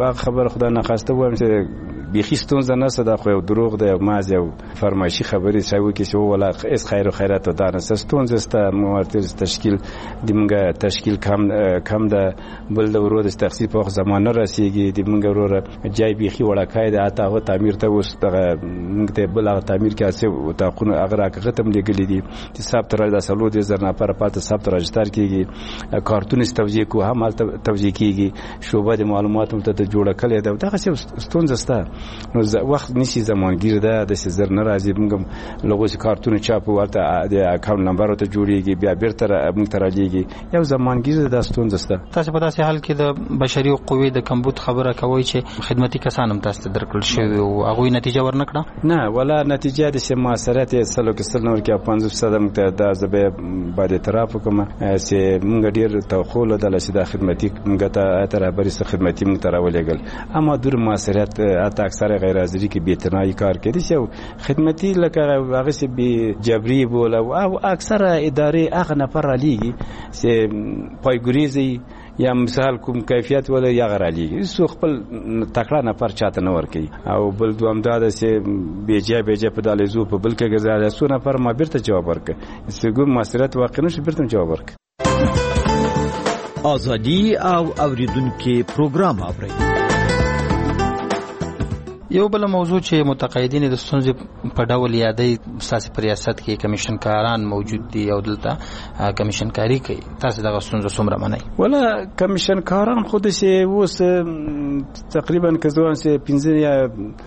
هغه خبره خدای ناخواسته وایم چې بیخي ستونزه نشته، دا خو یو دروغ دی، ماز یو فرمایشي خبرې چې وکړي چې ولا اس خیر او خیرات ته دا نشته. ستونزه سته موارد تشکیل د موږ تشکیل کم ده، بل د ورو د تخصیص په زمانه رسیږي، د موږ ورو جای بیخي وړکای ده، اته هغه تعمیر ته اوس دغه موږ ته بل هغه تعمیر کې اسه او تاخونه هغه راکغه تم لګلې دي چې ثبت را د سلو د زر نفر پاتې ثبت راجستر کیږي، کارتون توزیع کو هم توزیع کیږي، شوبه د معلوماتو ته جوړه کړي ده. دغه څه ستونزه سته، نو وخت نشي زمانګیر ده د زر نه راځي. موږ لغوس کارتون چاپ ورته د اکاونټ نمبر ته جوړیږي، بیا بیرته موږ ته راځي، یو زمانګیر ده ستونزه سته. تاسو په داسې حال کې د بشري قوې د کمبود خبره کوي چې خدمتي کسان هم تاسو ته درکړل شوی او هغه نتیجه ورنکړه؟ نه ولا نتیجه د سماسرت سلو کې سل نور کې 50% مته د زبې بعد اعتراف کوم چې موږ ډیر توخول د لسیدا خدمتي موږ ته تر خبري سره خدمتي موږ ته راولېګل، اما دور ماسرت اته اکثر غیر حاضری کې به تنای کار کوي چې خدمتي لکه هغه چې به جبري بوله او اکثر ادارې هغه نفر علیږي چې پایګریزي یا مثال کوم کیفیت ولا یا غرالیږي، سو خپل تکړه نفر چاته نه ورکي، او بل دوام دا چې بیجه په دالېزو په بل کې غزاله سو نفر ما بیرته جواب ورکړي، سګو مسرت واقع نشي بیرته جواب ورکړي. ازادي او اوریدونکو پروګرام اوري. یو بل موضوع چې متقاعدین د ستونزې په ډول یادې سیاسي ریاست کې کمیشنکاران موجود دي او دلته کمیشنکاری کوي، تاسو دغه ستونزه څومره منئ؟ ولا کمیشنکاران خود سه اوس تقریبا کزوان سه 15 یا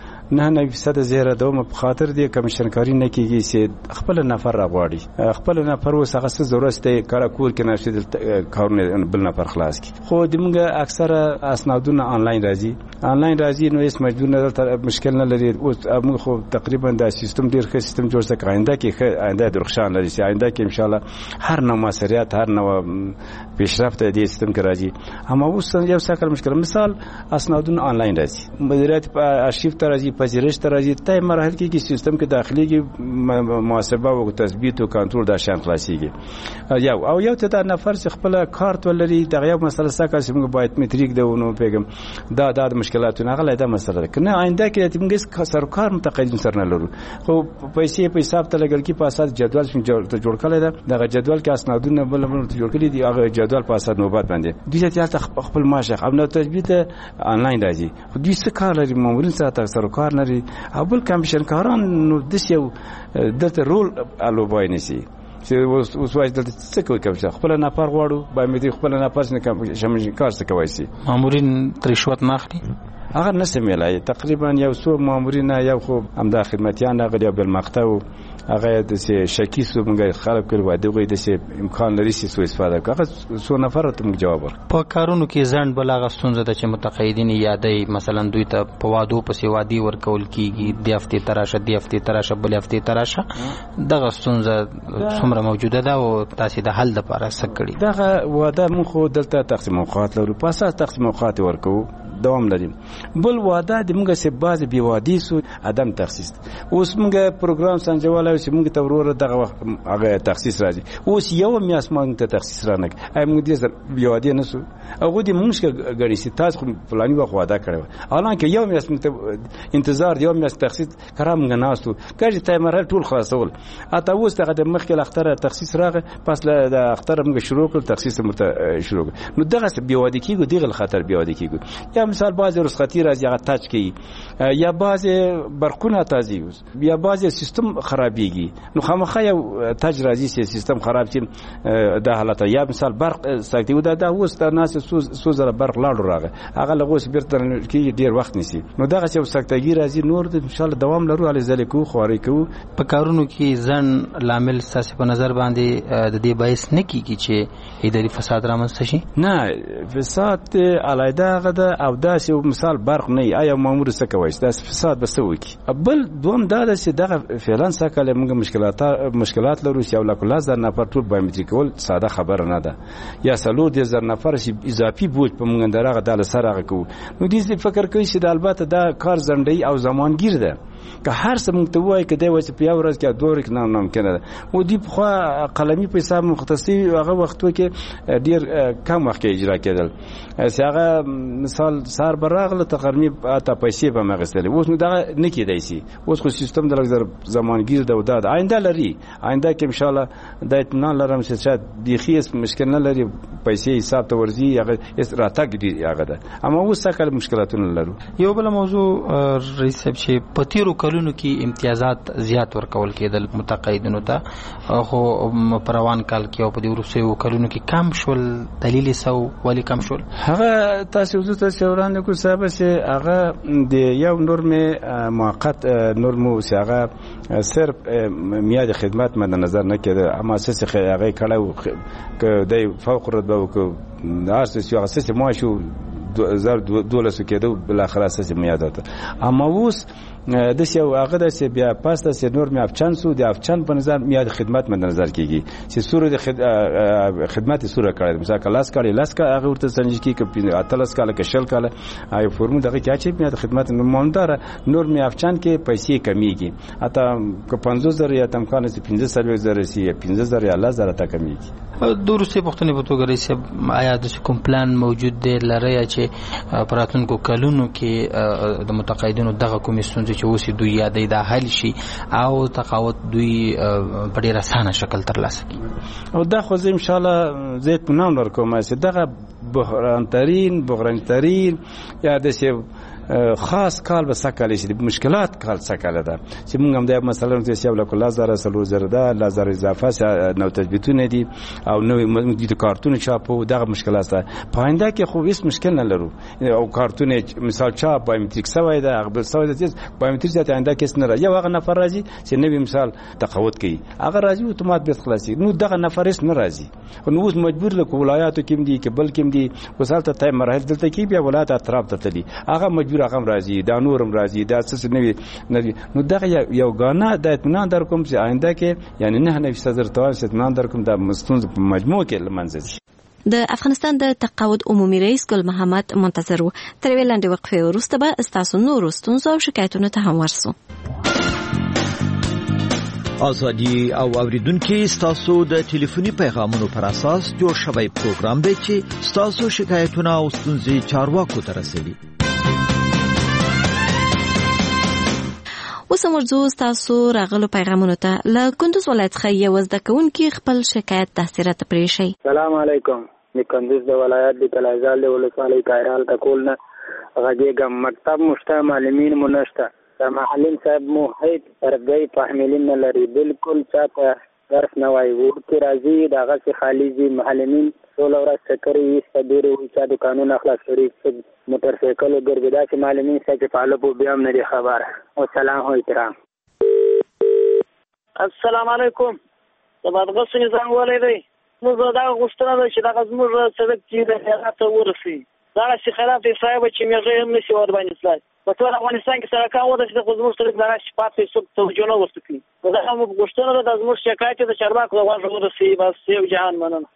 9% زیره دوم په خاطر دی کمیشنکاری نه کیږي چې خپل نفر راغواړي، خپل نفر اوس هغه څه ضرورت دی کار کول کې نشي کارونه بل نفر خلاص کی. خو د موږ اکثره اسنادونه آنلاین راځي نو هیڅ مجبور نه مشکل نه لري. اوس موږ خو تقریبا دا سیستم ډیر ښه سیستم جوړ څه آینده کې آینده درخشان لري چې آینده کې ان شاء الله هر نوع مسریات هر نوع پیشرفت دی سیستم کې راځي. اما اوس یو څه مشکل مثال اسنادونه آنلاین راځي، مدیریت په ارشیف ته راځي، پذیرش ته راځي، تای مراحل کې سیستم کې داخلي کې محاسبه او تثبیت او کنټرول دا شان خلاصيږي. یو ته دا نفر چې خپل کارت ولري دغه یو مسله سکه چې موږ باید میټریک دیونو پیغام دا د مشکلاتونه غلې دا مسله ده کنه آینده کې موږ سرکار متقاعدین سره نه لرو، خو پیسې په حساب ته لګل کې په اساس جدول څنګه جوړ کړل دا دغه جدول کې اسنادونه بل جوړ کړی دی، هغه جدول په اساس نوبت باندې دوی ته خپل ماشخ او نو تثبیت آنلاین راځي. خو دوی څه کار لري مامورین سره سرکار نری اول کمیشنکاران نو د یو دته رول الوبای نشي چې اوس وايي دلته څه کوي کوم خپل نفر غواړو باید خپل نفر څنګه کار څه کوي سي مامورین رشوت نه اخلي هغه نسه ملای تقریبا یو څو مامورین یو خو همدا خدمتيان غړي بل مقطع هغه د شکی سو موږ خلک کول و دغه د امکان لري چې سو استفاده کوي سو نفر ته موږ جواب ورکړو. په کارونو کې ځان بلغه ستونزه د چې متقاعدین یادې مثلا دوی ته په وادو پسې وادي ورکول کیږي د هفته تراشه بل هفته تراشه دغه ستونزه څومره موجوده ده او تاسو د حل لپاره څه کړی؟ دغه واده موږ خو دلته تقسیم اوقات لرو، په اساس تقسیم اوقات ورکو دوام لري. بل واده د موږ سه باز بي وادي سو عدم تخصیص اوس موږ پروګرام سنجواله چې موږ ته ورور دغه هغه تخصیص راځي اوس یو میاس موږ ته تخصیص رانه اي موږ دې بي وادي نه سو هغه دې موږ غړي سي تاسو فلاني وخت واده کړو حالانکه یو میاس موږ ته انتظار یو میاس تخصیص کرام غناستو کله ته مرحله ټول خلاصول اته اوس دغه د مخکې اختر تخصیص راغی پس د اختر موږ شروع کړ تخصیص مرته شروع نو دغه بي وادي کیږي دغه خطر بي وادي کیږي یا مثال بعض رخصتی راځي هغه تاج کوي یا بعض برقونه تازي یا بعض سیستم خرابيږي نو خامخا یو تاج راځي چې سیستم خراب شي د حالت یا مثال برق سکتی و دا اوس تر ناس سوزره برق لاړو راغی هغه لغوس بیرته کې ډیر وخت نسی نو دغه چې سکتګي راځي نور ان شاء الله دوام لرو علي ذلیکو خواري کو په کارونو کې ځن لامل ساسي په نظر باندې د دې باعث نه کیږي چې اداري فساد رامنځته شي نه فساد علایده غده او دا یو مثال برق نه آیا مامور څه کوي دا فساد بس وکي بل دوم دا چې دغه فعلا سکه موږ مشکلات لرو چې ولا کله ځر نفر ټول بایومټریک کول ساده خبره نه ده یا سلو د زر نفر چې اضافي بوج په موږ درغه د سره کو نو دې فکر کوي چې د البته دا کار زندۍ او زمانګیر ده که هر څه موږ ته وایي کده و چې په یو ورځ کې دوه کې نام کنه او دی په قلمي په حساب مختصي هغه وختو کې ډیر کم وخت اجرا کېدل چې هغه مثال سار براغله تقرمی اته پیسې به مغستلې اوس نو دا نه کېدای شي اوس خو سیستم د لږ زمانگیر د وداد آینده لري آینده کې ان شاء الله د اطمینان لرم چې شاید بيخي مشکل نه لري پیسې حساب ته ورځي هغه راتګ دی هغه ده اما اوس څه مشکلاتونه لرو. یو بل موضوع رئیس صاحب چې په تیرو کلونو کې امتیازات زیات ورکول کېدل متقاعدینو ته خو پروان کال کې او په دې وروستیو کلونو کې کم شول دلیل سو ولی کم شول هغه تاسو ته وړاندې کو صاحب چې هغه د یو نورمې موقت نورمو چې هغه صرف میاد خدمت مد نظر نه کېده اما اساس هغه کړه د فوق رتبه او اساس یو اساس معاشو 2012 کېده بل اخر اساس میادات اما اوس د یو هغه د بیا پاسته س نور می افچان سو د افچان په نظر میاد خدمت مد نظر کیږي چې سورې د خدمت سورې کړي مثلا کلاس کړي لاس کا هغه ورته سنجي کی ک اتلس کاله ک شل کاله آی فرمو دغه کې چې میاد خدمت ماندار نور می افچان کې پیسې کمیږي اته ک 15000 یا تم کانه 15000 سی 15000 یا 10000 ته کمیږي. دروسه پښتنې په توګه رئیس آیا د کوم پلان موجود دی لري چې پراتونکو کلونو کې د متقاعدینو دغه کمیسیون چې اوس دوی یادې د حل شي او تقاعد دوی په ډیر اسانه شکل ترلاسه کړي او دا خو ان شاء الله زه اطمینان ورکوم چې دغه بحران ترين یا د خاص کال به سکاله شي مشکلات کال سکاله ده چې موږ هم د مثلا د سیاو له کلا زره سلو زره ده لازر اضافه نو تثبیتونه دي او نو د کارتون چاپو دغه مشکلات ده پاینده کې خو هیڅ مشکل نه لرو او کارتون مثال چاپ بایومتریک سوی ده هغه سوی ده بایومتریک ته آینده کې نه یا هغه نفر راځي چې نوې مثال تقاعد کوي هغه راځي اتومات به خلاصي نو دغه نفر هیڅ نه راځي نو اوس مجبور له ولایاتو کې دي کې بل کې دي وسالته تای مراحل دلته کې بیا ولایت اطراف ته تلي هغه مجبور رقم راځي دا نورم راځي دا څه نوي نو دغه یو غانا د اطمینان در کوم چې آینده کې یعنی نه نوي صدر تواسط اطمینان در کوم د مستونز په مجموع کې لمنځي. د افغانستان د تقاعد عمومي رئیس ګل محمد منتظر تر ویلاندې وقفه وروسته به استاسو نور ستونزو او شکایتونو ته هم ورسو. ازادي او اوریدونکو استاسو د ټلیفوني پیغامونو پر اساس جوړ شوی پروګرام دی چې استاسو شکایتونه او ستونزې چارواکو ته رسوي. اوس موضوع تاسو راغلو پیغامونو ته له کندوز ولایت څخه یو زده کوونکی خپل شکایت تحصیلات پرې شي. السلام علیکم د کندوز د ولایت د کلازال ولسوالۍ کایرال تکول نه غږیږم مکتب مشته معلمین منشته د معلم صاحب موحد تربیه فاهمین نه لري بالکل چاته درس نه وایي ورته راځي دغه څخه خالصي معلمین ټول ورځ سکري صدوري چې د قانون اخلاق شریف موټر سایکل ګرځیدا چې معلمین څخه فعال په بیا هم نه خبر او سلام او احترام. السلام علیکم تبارک الله نظام ولې دی موږ دا غوښتنه ده چې دا زموږ سړک چې د هغه ورسي دا چې خلاف دی صاحب چې موږ هم نشي ور باندې سلای په ټول افغانستان کې سړکان ودا چې د زموږ سړک نه شپږ څو توجه نه ورسکي دا هم غوښتنه ده د زموږ شکایت د چارواکو لغوه ورسي بس یو جهان مننه.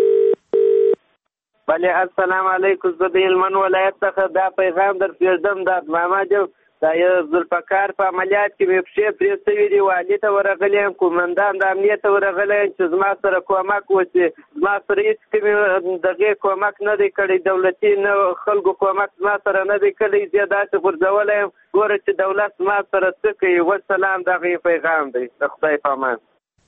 بله السلام علیکم زه د هلمند ولایت څخه دا پیغام در پرېږدم د ماما جو دا یو ذوالفقار په عملیات کې مې پښې پرې شوي دي والي ته ورغلی یم قومندان د امنیت ته ورغلی یم چې زما سره کومک وشي زما سره هېڅ کومې دغې کومک نه دی کړی دولتي نه خلکو کومک زما سره نه دی کړی زه داسې غورځولی یم ګوره چې دولت زما سره څه کوي وسلام دغه پیغام دی د خدای په امان.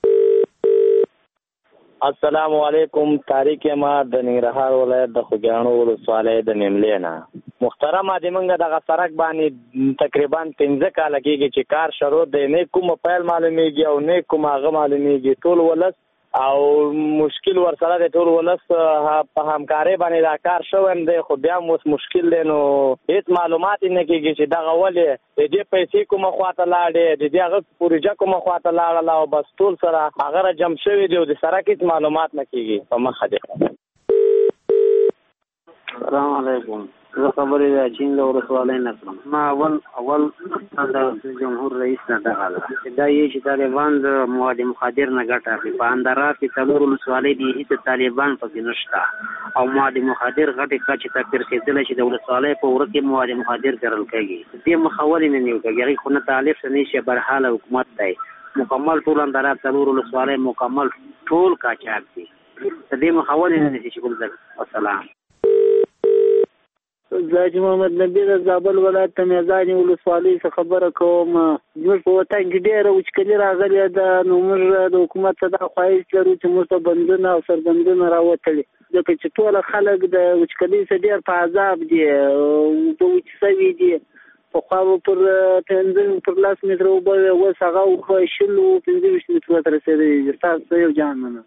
السلام علیکم تاریخ ما د ننګرهار ولایت د خوږیاڼو ولسوالۍ د نیملې نه محترمه د موږ دغه سړک باندې تقریبا 15 کاله کېږي چې کار شروع دی نه کومه پیل معلومیږي او نه کومه هغه معلومیږي ټول ولس او مشکل ورسره د ټول ولس په همکارۍ باندې دا کار شوی دی خو بیا هم مشکل دی نو هېڅ معلومات نه کېږي چې دغه ولې د دې پیسې کومه خواته لاړې د دې هغه پروژه کومه خواته لاړله او بس ټول سره هغه جمع شوي دي او د سړک هېڅ معلومات نه کېږي په مخه دی. السلام علیکم زه خبرې د چین له ولسوالۍ نه کړم. ما اول د جمهور رئیس نه دغه ده چې دا یې چې طالبان د مواد مخدر نه ګټه اخلي په اندرات کې څلور ولسوالۍ دي هېڅ طالبان پکې نشته او مواد مخدر غټې کچې ته پرېښودلی چې د ولسوالۍ په وره کې مواد مخدر کرل کېږي دې مخه ولې نه نیول کېږي هغې خو نه طالب څه نه شي برحاله حکومت دی مکمل ټول اندرات څلور ولسوالۍ مکمل ټول قاچاق دي د دې مخه ولې نه نیسي چې ګل السلام. زاجي محمد نبی د زابل ولایت میزاني ولسوالۍ څخه خبره کوم. موږ په وطن کې ډېره وچکلي راغلې ده، نو موږ د حکومت ته دا خواهش لرو چې موږ ته بندونه او سربندونه راوتلي، ځکه چې ټول خلک د وچکلۍ څخه ډېر په عذاب دي، اوبه وچ سوي دي. پخوا پر 15 متره اوبه اوس هغه اوبه 15 مترو ته رسېدلي. تاسو یو جان مننه.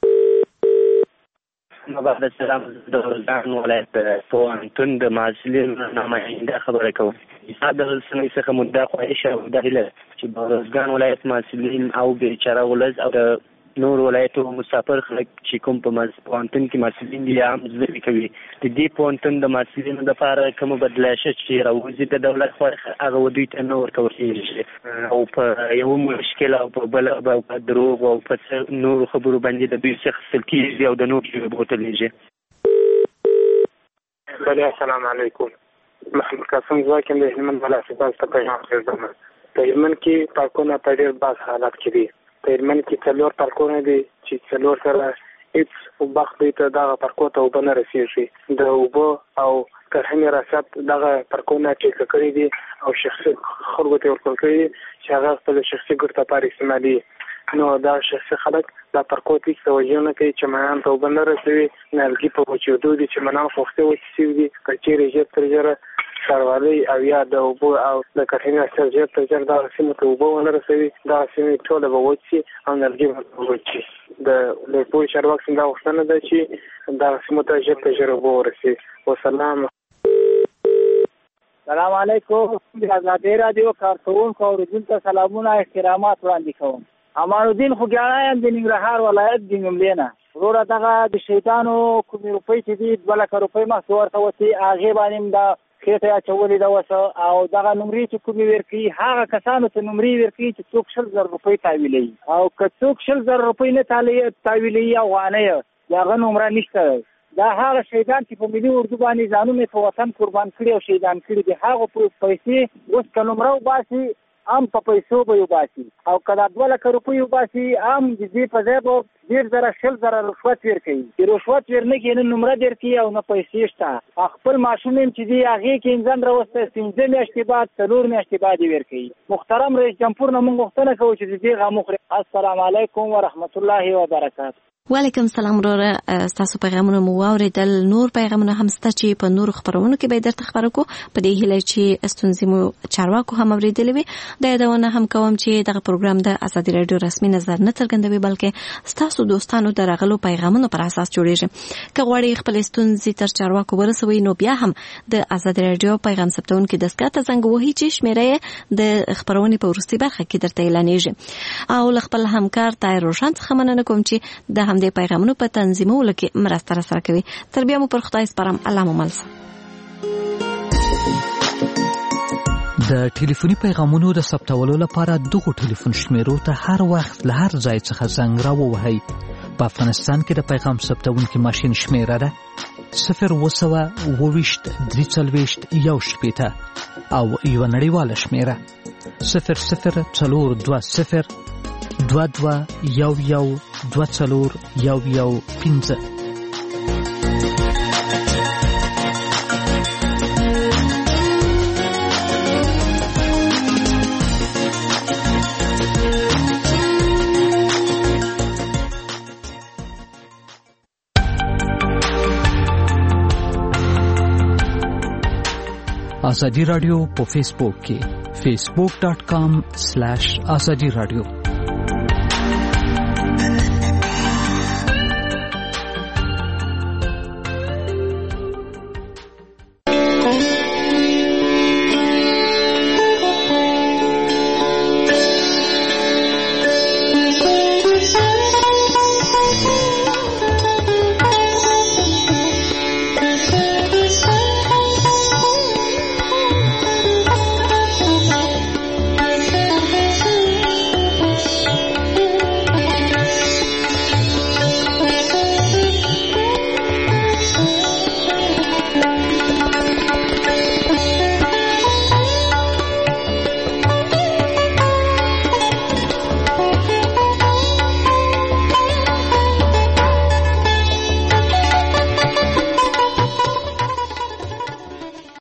بعد السلام د ارزګان ولایت پوهنتون د محصلینو نماینده خبره کوم. د رسنۍ څخه مدعا خواهش او د هیله چې د ارزګان ولایت محصلین او بیچاره ولز او د نور ولایتو مسافر خلک چې کوم په پوهنتون کې محصلین دي عام زده کوي، د دې پوهنتون د محصلینو لپاره کومه بدلایشه چې راوځي د دولت خوا هغه ودوی ته نه ورکول کېږي او په یو مشکل او په بل او په دروغ او په نور خبرو باندې د دوی څخه سل کېږي او د نور ژبې بوتلېږي. بله السلام علیکم. محمد قاسم زواکم د هلمند ولایت څخه پیغام درځم. په هلمند کې پارکونه په ډېر بد حالت کې دي. په هلمند کې 4 پارکونه دي چې 4 سره هیڅ وخت ته دغه پارکو ته اوبه نه رسېږي. د اوبه او کرهنې ریاست دغه پارکونه ټیکه کړي دي او شخصي خلکو ته ورکړل کړي چې هغه خپل شخصي ګټو لپاره استعمالي. نو دا شخصي خلک دا پارکو ته هیڅ توجه نه کوي چې منان ته اوبه نه رسوي. نیالګي په وچېدو دي چې منان پوښتې وچې شوي دي، که چېرې ژر تر ژره ښاروالۍ او یا د اوبو او د کرهنې ریاست ژر تر ژره دغه سیمو ته اوبه ونه رسوي، دغه سیمې ټوله به وچ شي او نیالګي به وچ شي. د پوهې چارواکو دا غوښتنه ده چې دغه سیمو ته ژر تر ژره اوبه ورسوي. وسلام. سلام علیکم. د آزادۍ راډیو کارکوونکو او اوریدونکو ته سلامونه احترامات وړاندې کوم. امان الدین خوږیاڼی یم د ننګرهار ولایت د جملې نه. وروره دغه د شیطانو کومې روپۍ چې دي 2 لکه روپۍ مخکې ورته وتې، هغې باندې د خېټه اچولې ده وسه او دغه نمرې چې کومې ورکوي هغه کسانو ته نمرې ورکوي چې څوک 100,000 روپۍ تحویلوي، او که څوک 100,000 روپۍ نه تحویلوي افغانۍ د هغه نمره نشته. دا هغه شهیدان چې په ملي اردو باندې ځانونه په وطن قربان کړي او شهیدان کړي دي، هغه پیسې اوس که نمره وباسي هم په پیسو به وباسي، او که دا 2 لکه روپۍ وباسي هم د دې په ځای به 1,000 رشوت ورکوي. چې رشوت ورنه کړي نه نمره درکوي او نه پیسې شته. خپل ماشوم چې دی هغې کې انځان راوسته 15 میاشتې بعد 4 میاشتې بعد یې ورکوي. محترم رئیس جمهور نه موږ غوښتنه کوو چې د دې غم وخوري. السلام علیکم ورحمت الله وبرکاته. وعلیکم السلام وروره. ستاسو پیغامونه مو واورېدل. نور پیغامونه هم شته چې په نورو خبرونو کې به درته خبرو کو، په دې هیله چې ستونزې مو چارواکو هم اورېدلې وي. دا یادونه هم کوم چې دغه پروګرام د ازادي راډیو رسمي نظر نه څرګندوي، بلکې ستاسو دوستانو د راغلو پیغامونو پر اساس جوړیږي. که غواړئ خپل ستونزې تر چارواکو ورسوي، نو بیا هم د ازادي راډیو پیغام ثبتونکي دستګاه ته زنګ وهئ چې شمیره د خبرونې په وروستي برخه کې درته اعلانېږي. او له خپل همکار طاهر روشن څخه مننه کوم چې د همدې پیغامونو په تنظیمولو کې مرسته راسره کوي. تر بیا مو پر خدای سپارم. الله مو مل شه. د ټلیفوني پیغامونو د ثبتولو لپاره دغه ټلیفون شمیرو ته هر وخت له هر ځای څخه زنګ راووهئ. په افغانستان کې د پیغام ثبتونکي ماشین شمیره ده 0202341 او یو نړیواله شمیره 004220 2211241115. آزادی رادیو په فیسبوک کې facebook.com/azadi radio